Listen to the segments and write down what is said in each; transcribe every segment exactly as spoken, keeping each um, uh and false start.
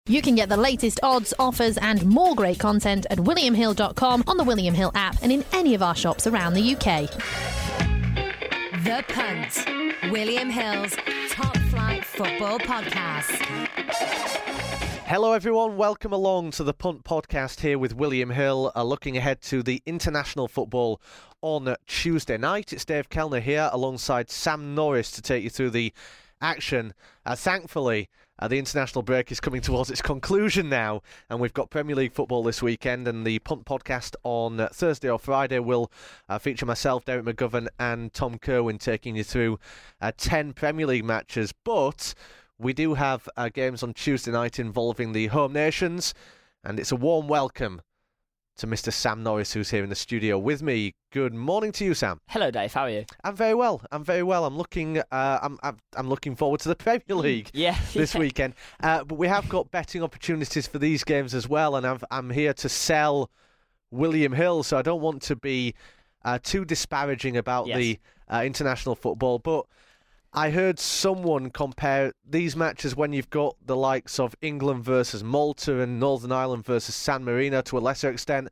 You can get the latest odds, offers and more great content at william hill dot com, on the William Hill app and in any of our shops around the U K. The Punt, William Hill's top flight football podcast. Hello everyone, welcome along to the Punt podcast here with William Hill, uh, looking ahead to the international football on Tuesday night. It's Dave Kellner here alongside Sam Norris to take you through the action. Uh, thankfully, uh, the international break is coming towards its conclusion now, and we've got Premier League football this weekend, and the Punt podcast on uh, Thursday or Friday will uh, feature myself, Derek McGovern and Tom Kerwin taking you through uh, ten Premier League matches, but we do have uh, games on Tuesday night involving the home nations, and it's a warm welcome to Mister Sam Norris, who's here in the studio with me. Good morning to you, Sam. Hello, Dave. How are you? I'm very well. I'm very well. I'm looking. Uh, I'm, I'm. I'm looking forward to the Premier League. yeah, this yeah. weekend. Uh, but we have got betting opportunities for these games as well, and I've, I'm here to sell William Hill, so I don't want to be uh, too disparaging about yes. the uh, international football, but I heard someone compare these matches when you've got the likes of England versus Malta and Northern Ireland versus San Marino to a lesser extent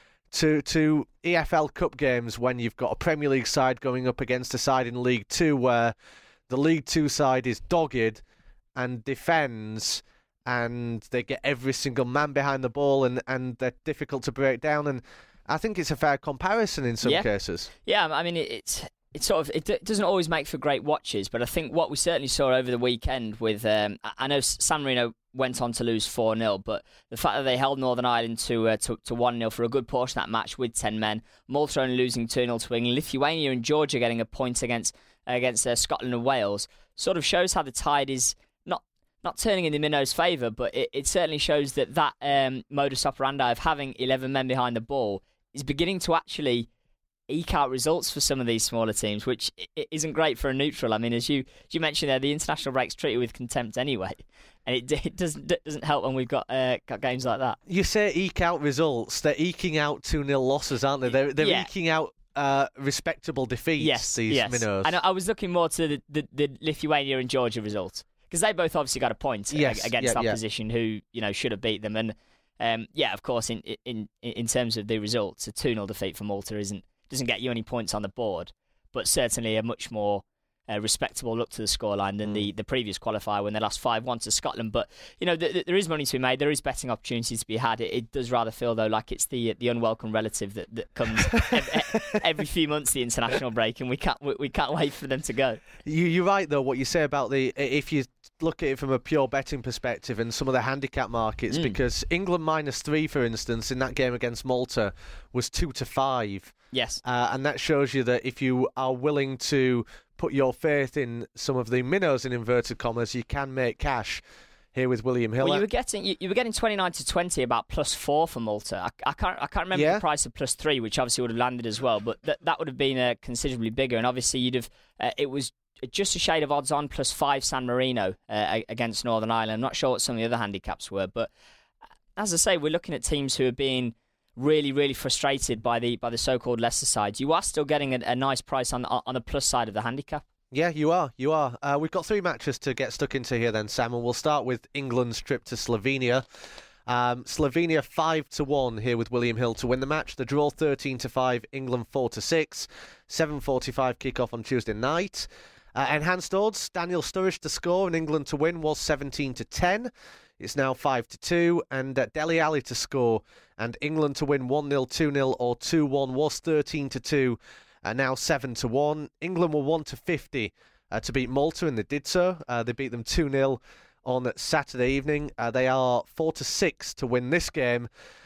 to to E F L Cup games when you've got a Premier League side going up against a side in League Two where the League Two side is dogged and defends and they get every single man behind the ball and, and they're difficult to break down, and I think it's a fair comparison in some yeah. cases. Yeah, I mean, it's... It sort of it d- doesn't always make for great watches, but I think what we certainly saw over the weekend with um, I know San Marino went on to lose four nil, but the fact that they held Northern Ireland to uh, to, to one nil for a good portion of that match with ten men, Malta only losing two nil to England, Lithuania and Georgia getting a point against against uh, Scotland and Wales, sort of shows how the tide is not not turning in the Minnows' favour, but it, it certainly shows that that um, modus operandi of having eleven men behind the ball is beginning to actually eke out results for some of these smaller teams, which isn't great for a neutral. I mean, as you as you mentioned there, the international break's treated with contempt anyway, and it, it doesn't doesn't help when we've got uh, got games like that. You say eke out results; they're eking out two nil losses, aren't they? They're they're yeah. eking out uh, respectable defeats. Yes, these yes. minnows. And I was looking more to the, the, the Lithuania and Georgia results because they both obviously got a point yes, against yeah, opposition yeah. who you know should have beat them. And um, yeah, of course, in in in terms of the results, a two nil defeat for Malta isn't. doesn't get you any points on the board, but certainly a much more uh, respectable look to the scoreline than mm. the, the previous qualifier when they lost five one to Scotland. But, you know, th- th- there is money to be made. There is betting opportunities to be had. It, it does rather feel, though, like it's the the unwelcome relative that, that comes every, every few months, the international break, and we can't we, we can't wait for them to go. You, you're right, though, what you say about the... If you look at it from a pure betting perspective and some of the handicap markets, mm. because England minus three, for instance, in that game against Malta was two to five. Yes. Uh, and that shows you that if you are willing to put your faith in some of the minnows, in inverted commas, you can make cash here with William Hill. Well, you were getting you, you were getting twenty-nine to twenty, about plus four for Malta. I, I can't I can't remember yeah. the price of plus three, which obviously would have landed as well, but th- that would have been uh, considerably bigger. And obviously you'd have uh, it was just a shade of odds on, plus five San Marino uh, against Northern Ireland. I'm not sure what some of the other handicaps were, but as I say, we're looking at teams who are being really, really frustrated by the by the so-called lesser sides. You are still getting a, a nice price on on the plus side of the handicap. Yeah, you are. You are. Uh, we've got three matches to get stuck into here then, Sam, and we'll start with England's trip to Slovenia. Um, Slovenia five to one here with William Hill to win the match. The draw thirteen to five, England four to six. seven forty-five kick-off on Tuesday night. Uh, enhanced odds, Daniel Sturridge to score and England to win was seventeen to ten. It's now five to two, and uh, Dele Alli to score and England to win one nil, two nil or two one was thirteen to two, and now seven to one. England were one to fifty uh, to beat Malta, and they did so. Uh, they beat them two nil on Saturday evening. Uh, they are four to six to win this game.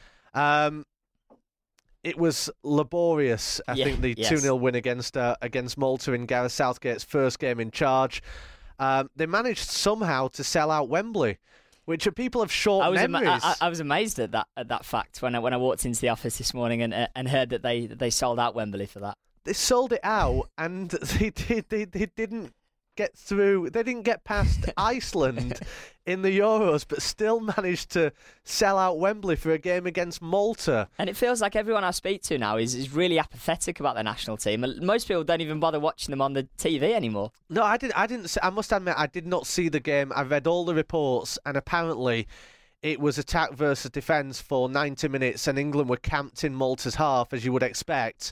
Um, it was laborious, I yeah, think, the yes. two nil win against uh, against Malta in Gareth Southgate's first game in charge. Um, they managed somehow to sell out Wembley, which people have short I was memories. Ama- I, I was amazed at that at that fact when I, when I walked into the office this morning and uh, and heard that they that they sold out Wembley for that. They sold it out, and they did. They, they didn't get through. They didn't get past Iceland in the Euros, but still managed to sell out Wembley for a game against Malta. And it feels like everyone I speak to now is, is really apathetic about their national team. Most people don't even bother watching them on the T V anymore. No, I did. I didn't. I must admit, I did not see the game. I read all the reports, and apparently, it was attack versus defence for ninety minutes, and England were camped in Malta's half, as you would expect,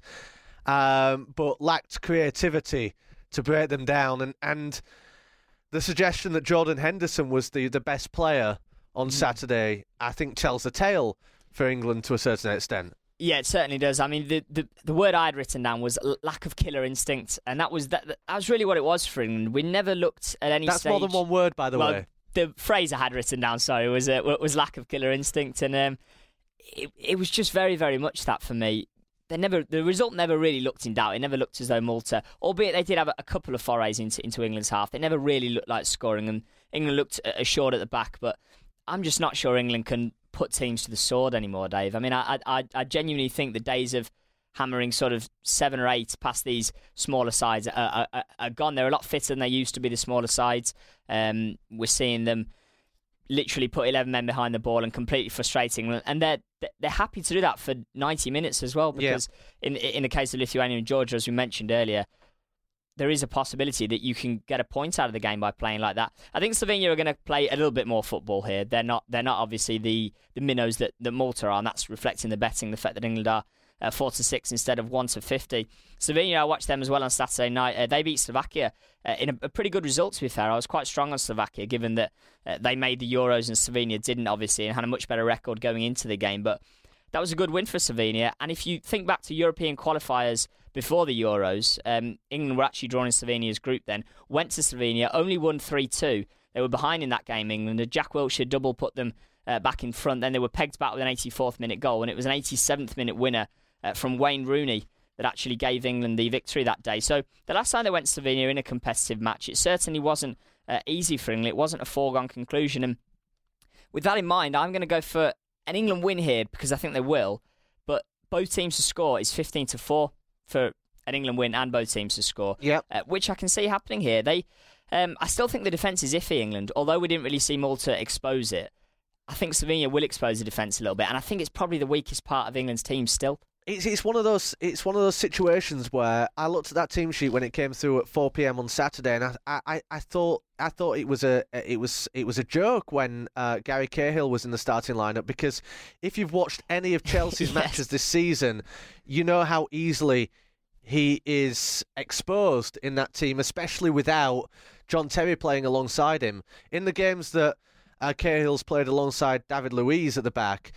um, but lacked creativity to break them down. And, and the suggestion that Jordan Henderson was the, the best player on mm. Saturday, I think, tells the tale for England to a certain extent. Yeah, it certainly does. I mean, the, the, the word I had written down was lack of killer instinct, and that was that, that was really what it was for England. We never looked at any That's stage... more than one word, by the well, way. The phrase I had written down, sorry, was uh, was lack of killer instinct, and um, it, it was just very, very much that for me. They never, the result never really looked in doubt. It never looked as though Malta, albeit they did have a, a couple of forays into, into England's half, they never really looked like scoring, and England looked assured at the back, but I'm just not sure England can put teams to the sword anymore, Dave. I mean, I, I, I genuinely think the days of hammering sort of seven or eight past these smaller sides are, are, are gone. They're a lot fitter than they used to be, the smaller sides. Um, we're seeing them literally put eleven men behind the ball and completely frustrating. And they're they're happy to do that for ninety minutes as well, because yeah. in in the case of Lithuania and Georgia, as we mentioned earlier, there is a possibility that you can get a point out of the game by playing like that. I think Slovenia are going to play a little bit more football here. They're not they're not obviously the, the minnows that, that Malta are, and that's reflecting the betting, the fact that England are uh, four to six instead of one to fifty. Slovenia, I watched them as well on Saturday night. Uh, they beat Slovakia uh, in a, a pretty good result, to be fair. I was quite strong on Slovakia, given that uh, they made the Euros and Slovenia didn't, obviously, and had a much better record going into the game. But that was a good win for Slovenia. And if you think back to European qualifiers before the Euros, um, England were actually drawn in Slovenia's group then, went to Slovenia, only won three two. They were behind in that game, England. The Jack Wilshere double put them uh, back in front. Then they were pegged back with an eighty-fourth minute goal, and it was an eighty-seventh minute winner uh, from Wayne Rooney that actually gave England the victory that day. So the last time they went to Slovenia in a competitive match, it certainly wasn't uh, easy for England. It wasn't a foregone conclusion. And with that in mind, I'm going to go for an England win here, because I think they will. But both teams to score is fifteen to four for an England win, and both teams to score, yep. uh, which I can see happening here. They, um, I still think the defence is iffy, England, although we didn't really see Malta expose it. I think Slovenia will expose the defence a little bit, and I think it's probably the weakest part of England's team still. It's it's one of those it's one of those situations where I looked at that team sheet when it came through at four p.m. on Saturday, and I I, I thought I thought it was a it was it was a joke when uh, Gary Cahill was in the starting lineup, because if you've watched any of Chelsea's yes. matches this season, you know how easily he is exposed in that team, especially without John Terry playing alongside him. In the games that uh, Cahill's played alongside David Luiz at the back,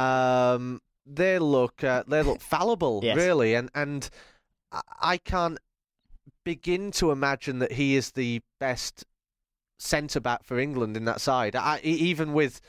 um, they look uh, they look fallible, yes. really, and and I can't begin to imagine that he is the best centre back for England in that side. I, even with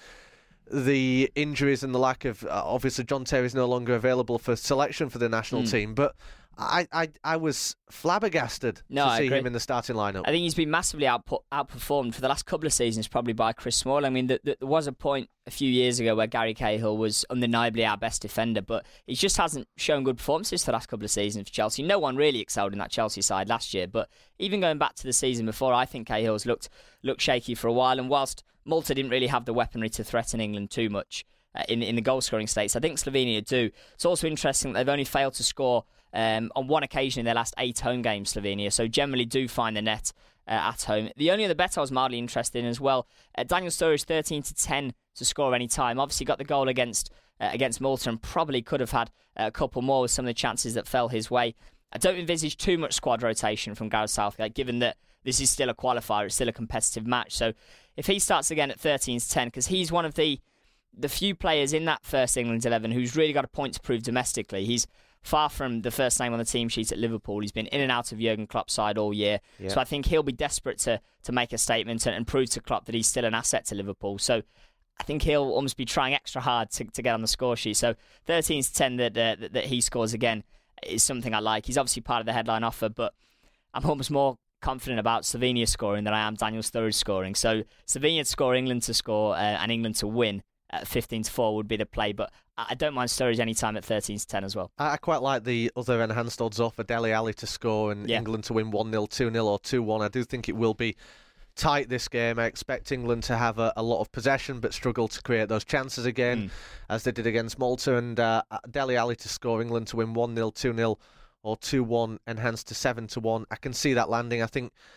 the injuries and the lack of uh, obviously John Terry is no longer available for selection for the national mm. team, but I, I I was flabbergasted no, to I see agree. him in the starting lineup. I think he's been massively output, outperformed for the last couple of seasons, probably by Chris Smalling. I mean, the, the, there was a point a few years ago where Gary Cahill was undeniably our best defender, but he just hasn't shown good performances for the last couple of seasons for Chelsea. No one really excelled in that Chelsea side last year, but even going back to the season before, I think Cahill's looked looked shaky for a while, and whilst Malta didn't really have the weaponry to threaten England too much uh, in, in the goal-scoring states, I think Slovenia do. It's also interesting that they've only failed to score Um, on one occasion in their last eight home games, Slovenia, so generally do find the net uh, at home. The only other bet I was mildly interested in as well, uh, Daniel Sturridge thirteen to ten to score any time. Obviously got the goal against uh, against Malta, and probably could have had uh, a couple more with some of the chances that fell his way. I don't envisage too much squad rotation from Gareth Southgate, given that this is still a qualifier, it's still a competitive match. So if he starts again at thirteen to ten, because he's one of the the few players in that first England eleven who's really got a point to prove domestically. He's far from the first name on the team sheet at Liverpool. He's been in and out of Jurgen Klopp's side all year. Yeah. So I think he'll be desperate to to make a statement and, and prove to Klopp that he's still an asset to Liverpool. So I think he'll almost be trying extra hard to, to get on the score sheet. So thirteen to ten that, uh, that that he scores again is something I like. He's obviously part of the headline offer, but I'm almost more confident about Slovenia scoring than I am Daniel Sturridge scoring. So Slovenia to score, England to score, uh, and England to win at fifteen to four would be the play, but I don't mind Sturridge any time at thirteen to ten as well. I quite like the other enhanced odds offer, Dele Alli to score and yeah. England to win one nil, two nil or two one. I do think it will be tight, this game. I expect England to have a, a lot of possession but struggle to create those chances again, mm. as they did against Malta, and uh, Dele Alli to score, England to win one nil, two nil or two one, enhanced to seven to one. I can see that landing. I think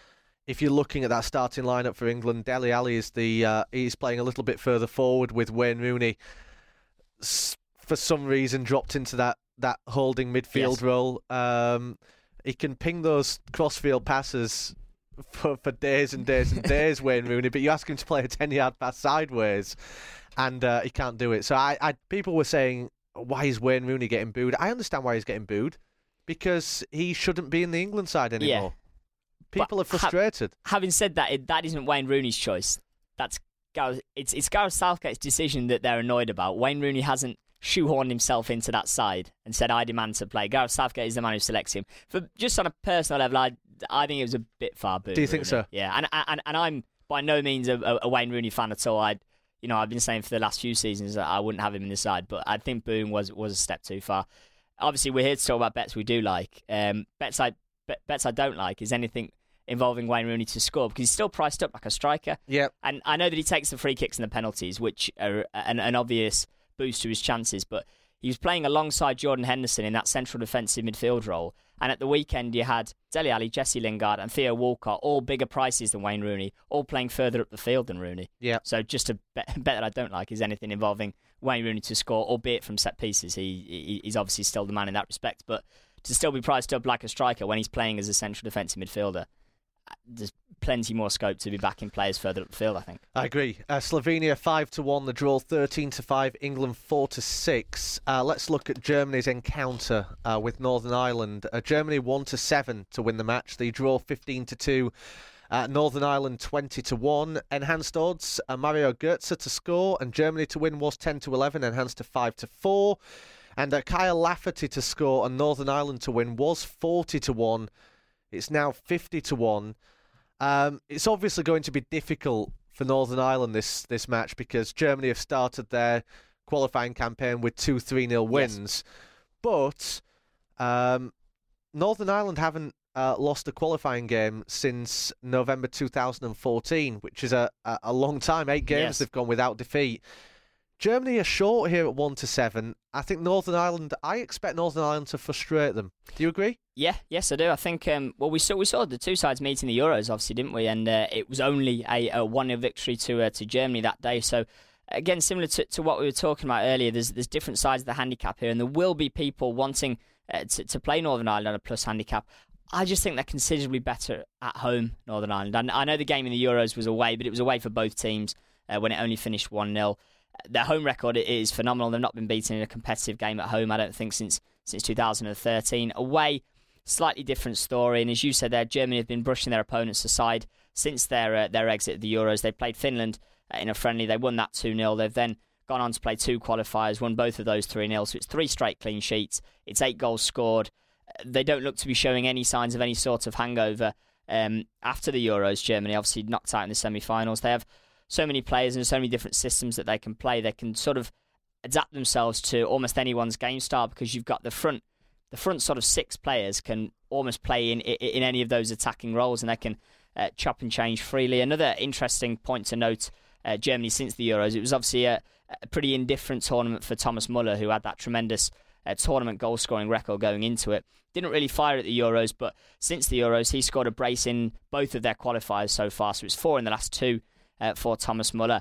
if you're looking at that starting lineup for England, Dele Alli is the uh, he's playing a little bit further forward with Wayne Rooney. S- for some reason, dropped into that that holding midfield Yes. role. Um, he can ping those crossfield passes for, for days and days and days, Wayne Rooney. But you ask him to play a ten-yard pass sideways, and uh, he can't do it. So I, I, people were saying, why is Wayne Rooney getting booed? I understand why he's getting booed, because he shouldn't be in the England side anymore. Yeah. People But are frustrated. Ha- having said that, it, that isn't Wayne Rooney's choice. That's Gareth, it's it's Gareth Southgate's decision that they're annoyed about. Wayne Rooney hasn't shoehorned himself into that side and said, I demand to play. Gareth Southgate is the man who selects him. For just on a personal level, I, I think it was a bit far booed. Do you think Rooney. so? Yeah, and, and and I'm by no means a, a Wayne Rooney fan at all. I, you know, I've been saying for the last few seasons that I wouldn't have him in the side, but I think booing was was a step too far. Obviously, we're here to talk about bets we do like. Um, bets I bet, bets I don't like is anything involving Wayne Rooney to score, because he's still priced up like a striker. Yeah. And I know that he takes the free kicks and the penalties, which are an, an obvious boost to his chances, but he was playing alongside Jordan Henderson in that central defensive midfield role. And at the weekend, you had Dele Alli, Jesse Lingard, and Theo Walcott, all bigger prices than Wayne Rooney, all playing further up the field than Rooney. Yeah. So just a bet, bet that I don't like is anything involving Wayne Rooney to score, albeit from set pieces. He, he He's obviously still the man in that respect, but to still be priced up like a striker when he's playing as a central defensive midfielder, there's plenty more scope to be backing players further up the field, I think. I agree. Uh, Slovenia five to one, the draw thirteen to five, England four to six. Uh, let's look at Germany's encounter uh, with Northern Ireland. Uh, Germany one to seven to win the match. The draw fifteen to two. Uh, Northern Ireland twenty to one. Enhanced odds, uh, Mario Götze to score, and Germany to win was ten to eleven, enhanced to five to four. And uh, Kyle Lafferty to score and Northern Ireland to win was forty to one. It's now fifty to one. Um, it's obviously going to be difficult for Northern Ireland this, this match, because Germany have started their qualifying campaign with two three nil wins. Yes. But um, Northern Ireland haven't uh, lost a qualifying game since November two thousand fourteen, which is a, a, a long time. Eight games Yes. they've gone without defeat. Germany are short here at one to seven. I think Northern Ireland, I expect Northern Ireland to frustrate them. Do you agree? Yeah, yes, I do. I think, um, well, we saw we saw the two sides meet in the Euros, obviously, didn't we? And uh, it was only a, a one nil victory to uh, to Germany that day. So, again, similar to, to what we were talking about earlier, there's there's different sides of the handicap here, and there will be people wanting uh, to, to play Northern Ireland on a plus handicap. I just think they're considerably better at home, Northern Ireland. And I know the game in the Euros was away, but it was away for both teams uh, when it only finished one nil. Their home record is phenomenal. They've not been beaten in a competitive game at home, I don't think, since since two thousand thirteen. Away, slightly different story. And as you said there, Germany have been brushing their opponents aside since their uh, their exit of the Euros. They played Finland uh, in a friendly. They won that two nil. They've then gone on to play two qualifiers, won both of those three nil. So it's three straight clean sheets. It's eight goals scored. They don't look to be showing any signs of any sort of hangover um, after the Euros. Germany obviously knocked out in the semi-finals. They have so many players and so many different systems that they can play. They can sort of adapt themselves to almost anyone's game style, because you've got the front, the front sort of six players can almost play in in any of those attacking roles, and they can uh, chop and change freely. Another interesting point to note: uh, Germany since the Euros, it was obviously a, a pretty indifferent tournament for Thomas Muller, who had that tremendous uh, tournament goal scoring record going into it. Didn't really fire at the Euros, but since the Euros, he scored a brace in both of their qualifiers so far. So it's four in the last two. Uh, for Thomas Muller.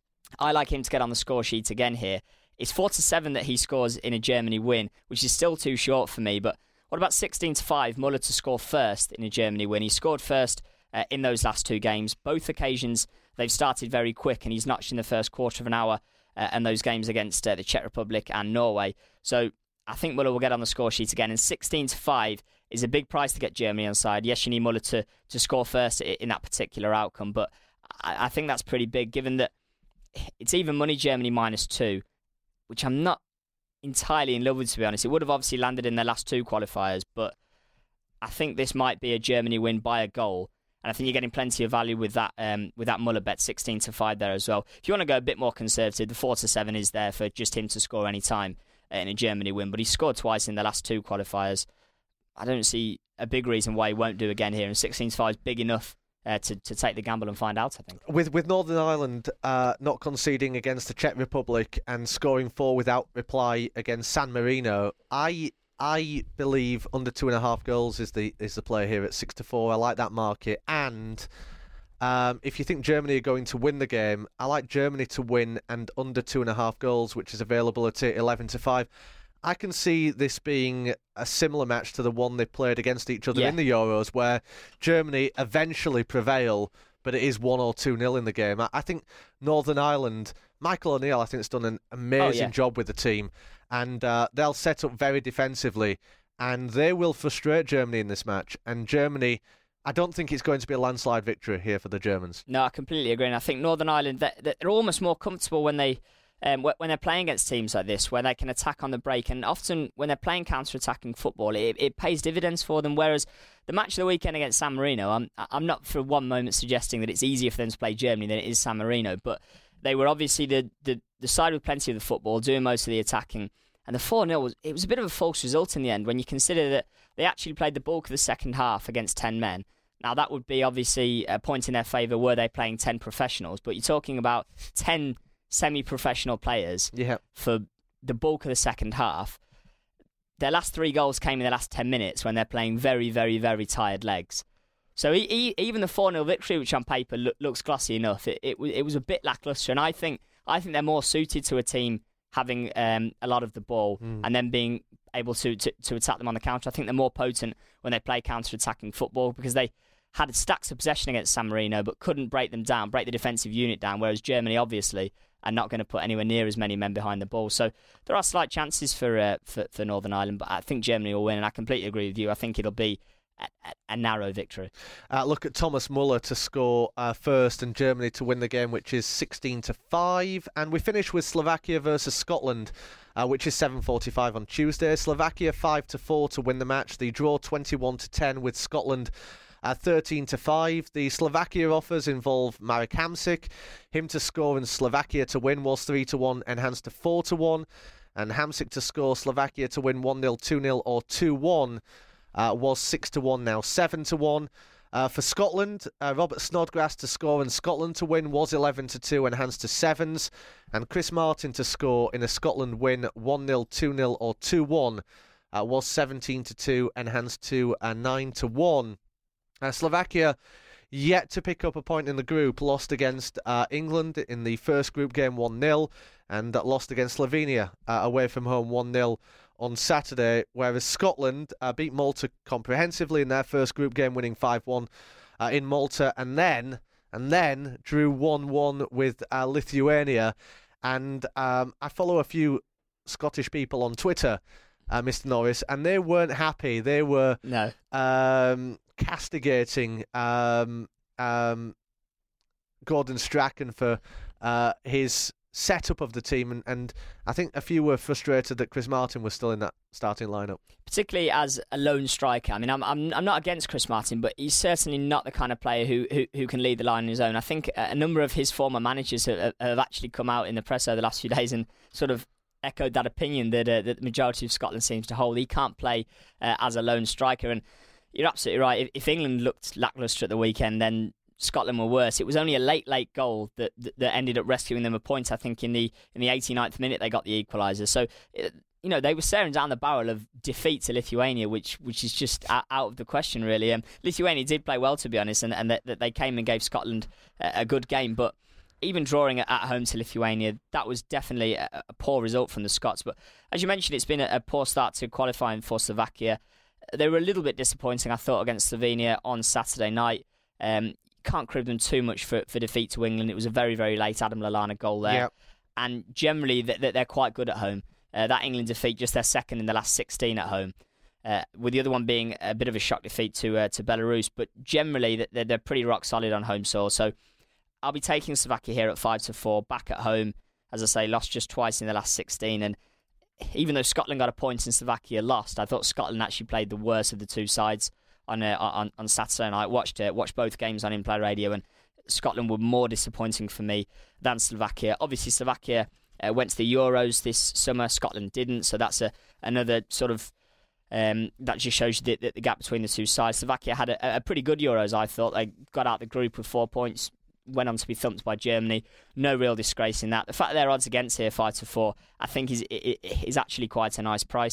I like him to get on the score sheet again here. It's four to seven that he scores in a Germany win, which is still too short for me. But what about sixteen to five, Muller to score first in a Germany win? He scored first uh, in those last two games. Both occasions, they've started very quick, and he's notched in the first quarter of an hour, uh, and those games against uh, the Czech Republic and Norway. So I think Muller will get on the score sheet again. And sixteen to five is a big price to get Germany on side. Yes, you need Muller to, to score first in that particular outcome, but I think that's pretty big, given that it's even money Germany minus two, which I'm not entirely in love with, to be honest. It would have obviously landed in their last two qualifiers, but I think this might be a Germany win by a goal, and I think you're getting plenty of value with that um, with that Muller bet, sixteen to five there as well. If you want to go a bit more conservative, the four to seven is there for just him to score any time in a Germany win, but he scored twice in the last two qualifiers. I don't see a big reason why he won't do again here, and sixteen to five is big enough Uh, to, to take the gamble and find out, I think. With with Northern Ireland uh, not conceding against the Czech Republic and scoring four without reply against San Marino, I I believe under two and a half goals is the is the player here at six to four. I like that market. And um, if you think Germany are going to win the game, I like Germany to win and under two and a half goals, which is available at eleven to five. I can see this being a similar match to the one they played against each other yeah. in the Euros, where Germany eventually prevail, but it is one or two nil in the game. I, I think Northern Ireland, Michael O'Neill, I think, has done an amazing oh, yeah. job with the team, and uh, they'll set up very defensively, and they will frustrate Germany in this match. And Germany, I don't think it's going to be a landslide victory here for the Germans. No, I completely agree. And I think Northern Ireland, they're, they're almost more comfortable when they um, when they're playing against teams like this, where they can attack on the break. And often when they're playing counter-attacking football, it, it pays dividends for them. Whereas the match of the weekend against San Marino, I'm I'm not for one moment suggesting that it's easier for them to play Germany than it is San Marino, but they were obviously the, the, the side with plenty of the football, doing most of the attacking. And the four nil, was it was a bit of a false result in the end when you consider that they actually played the bulk of the second half against ten men. Now, that would be obviously a point in their favour were they playing ten professionals, but you're talking about ten semi-professional players yeah. for the bulk of the second half. Their last three goals came in the last ten minutes when they're playing very, very, very tired legs. So he, he, even the four nil victory, which on paper look, looks glossy enough, it, it, it was a bit lacklustre. And I think I think they're more suited to a team having um, a lot of the ball mm. and then being able to, to, to attack them on the counter. I think they're more potent when they play counter-attacking football because they had stacks of possession against San Marino but couldn't break them down, break the defensive unit down, whereas Germany obviously are not going to put anywhere near as many men behind the ball. So there are slight chances for, uh, for, for Northern Ireland, but I think Germany will win, and I completely agree with you. I think it'll be a, a, a narrow victory. Uh, look at Thomas Muller to score uh, first and Germany to win the game, which is sixteen to five. And we finish with Slovakia versus Scotland, uh, which is seven forty-five on Tuesday. Slovakia five to four to win the match. The draw twenty-one to ten with Scotland Uh, thirteen to five. The Slovakia offers involve Marek Hamsik. Him to score and Slovakia to win was three to one, enhanced to four to one. And Hamsik to score, Slovakia to win one nil, two nil or two one uh, was six to one, now seven to one. Uh, for Scotland, uh, Robert Snodgrass to score and Scotland to win was eleven to two, enhanced to sevens. And Chris Martin to score in a Scotland win one nil, two nil or two one uh, was seventeen to two, enhanced to uh, nine to one. Uh, Slovakia yet to pick up a point in the group, lost against uh, England in the first group game one nil and uh, lost against Slovenia uh, away from home one nil on Saturday, whereas Scotland uh, beat Malta comprehensively in their first group game, winning five one uh, in Malta, and then and then drew one one with uh, Lithuania. And um, I follow a few Scottish people on Twitter, uh, Mister Norris, and they weren't happy. They were no. Um, castigating um, um, Gordon Strachan for uh, his setup of the team, and, and I think a few were frustrated that Chris Martin was still in that starting lineup, particularly as a lone striker. I mean, I'm I'm I'm not against Chris Martin, but he's certainly not the kind of player who who, who can lead the line on his own. I think a number of his former managers have, have actually come out in the press over the last few days and sort of echoed that opinion that, uh, that the majority of Scotland seems to hold. He can't play uh, as a lone striker, and you're absolutely right. If, if England looked lacklustre at the weekend, then Scotland were worse. It was only a late, late goal that, that that ended up rescuing them a point. I think in the in the eighty-ninth minute they got the equaliser. So, you know, they were staring down the barrel of defeat to Lithuania, which which is just out, out of the question, really. Um, Lithuania did play well, to be honest, and, and that, that they came and gave Scotland a, a good game. But even drawing at home to Lithuania, that was definitely a, a poor result from the Scots. But as you mentioned, it's been a, a poor start to qualifying for Slovakia. They were a little bit disappointing, I thought, against Slovenia on Saturday night. Um, can't crib them too much for, for defeat to England. It was a very, very late Adam Lallana goal there. Yep. And generally, they're, they're quite good at home. Uh, that England defeat, just their second in the last sixteen at home, uh, with the other one being a bit of a shock defeat to uh, to Belarus. But generally, they're, they're pretty rock solid on home soil. So I'll be taking Slovakia here at five to four, back at home. As I say, lost just twice in the last sixteen. And even though Scotland got a point and Slovakia lost, I thought Scotland actually played the worst of the two sides on uh, on, on Saturday night. I watched uh, watched both games on In-Play Radio, and Scotland were more disappointing for me than Slovakia. Obviously, Slovakia uh, went to the Euros this summer. Scotland didn't, so that's a another sort of um, that just shows you the, the, the gap between the two sides. Slovakia had a, a pretty good Euros, I thought. They got out the group with four points, went on to be thumped by Germany. No real disgrace in that. The fact that their odds against here, five to four, I think is is actually quite a nice price.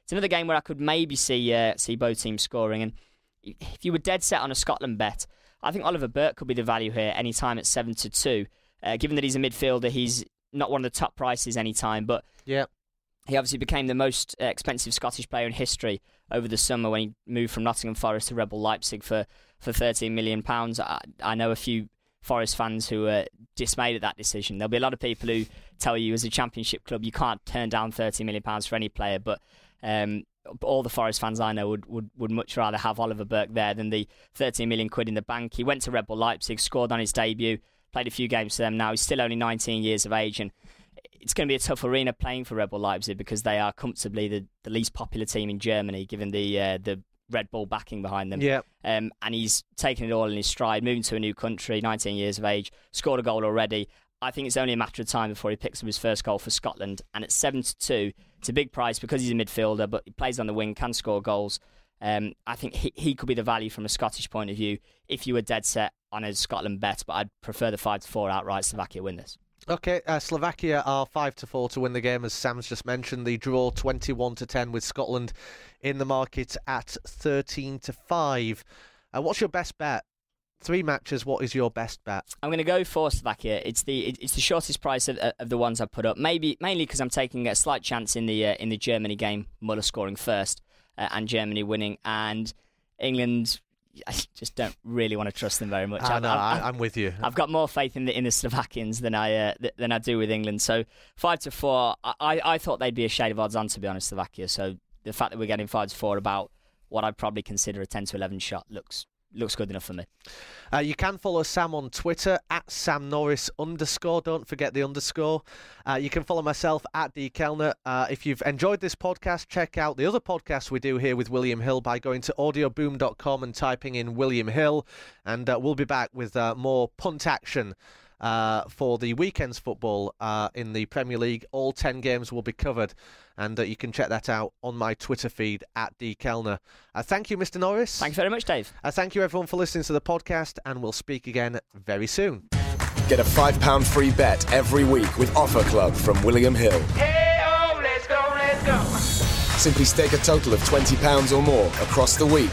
it's another game where I could maybe see uh, see both teams scoring. And if you were dead set on a Scotland bet, I think Oliver Burke could be the value here anytime at seven to two. Uh, given that he's a midfielder, he's not one of the top prices anytime, but yeah. he obviously became the most uh, expensive Scottish player in history over the summer when he moved from Nottingham Forest to Red Bull Leipzig for, for thirteen million pounds. I, I know a few Forest fans who are dismayed at that decision. There'll be a lot of people who tell you as a Championship club you can't turn down thirty million pounds for any player, but um, all the Forest fans I know would, would, would much rather have Oliver Burke there than the thirteen million quid in the bank. He went to Red Bull Leipzig, scored on his debut, played a few games for them now. He's still only nineteen years of age, and it's going to be a tough arena playing for Red Bull Leipzig because they are comfortably the, the least popular team in Germany, given the uh, the Red Bull backing behind them. Yeah. Um, and he's taken it all in his stride, moving to a new country, nineteen years of age, scored a goal already. I think it's only a matter of time before he picks up his first goal for Scotland. And at seven to two, it's a big price because he's a midfielder, but he plays on the wing, can score goals. Um, I think he, he could be the value from a Scottish point of view if you were dead set on a Scotland bet, but I'd prefer the five to four outright Slovakia win this. Okay, uh, Slovakia are five to four to win the game, as Sam's just mentioned. The draw twenty-one to ten with Scotland in the market at thirteen to five. Uh, what's your best bet? Three matches. What is your best bet? I'm going to go for Slovakia. It's the it's the shortest price of, of the ones I've put up. Maybe mainly because I'm taking a slight chance in the uh, in the Germany game, Muller scoring first uh, and Germany winning, and England. I just don't really want to trust them very much. I know, I've, I've, I'm with you. I've got more faith in the in the Slovakians than I uh, th- than I do with England. So five to four. I, I thought they'd be a shade of odds on, to be honest, Slovakia. So the fact that we're getting five to four about what I'd probably consider a ten to eleven shot looks looks good enough for me. Uh, you can follow Sam on Twitter at Sam Norris underscore. Don't forget the underscore. Uh, you can follow myself at D Kellner. Uh, if you've enjoyed this podcast, check out the other podcasts we do here with William Hill by going to audio boom dot com and typing in William Hill. And uh, we'll be back with uh, more punt action uh, for the weekend's football uh, in the Premier League. All ten games will be covered. And uh, you can check that out on my Twitter feed at D Kellner. Uh, thank you, Mister Norris. Thanks very much, Dave. Uh, thank you, everyone, for listening to the podcast, and we'll speak again very soon. Get a five pound free bet every week with Offer Club from William Hill. Hey, oh, let's go, let's go. Simply stake a total of twenty pounds or more across the week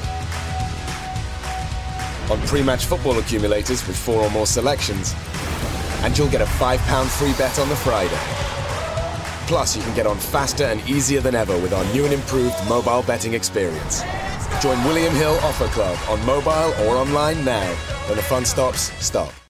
on pre-match football accumulators with four or more selections, and you'll get a five pound free bet on the Friday. Plus, you can get on faster and easier than ever with our new and improved mobile betting experience. Join William Hill Offer Club on mobile or online now. When the fun stops, stop.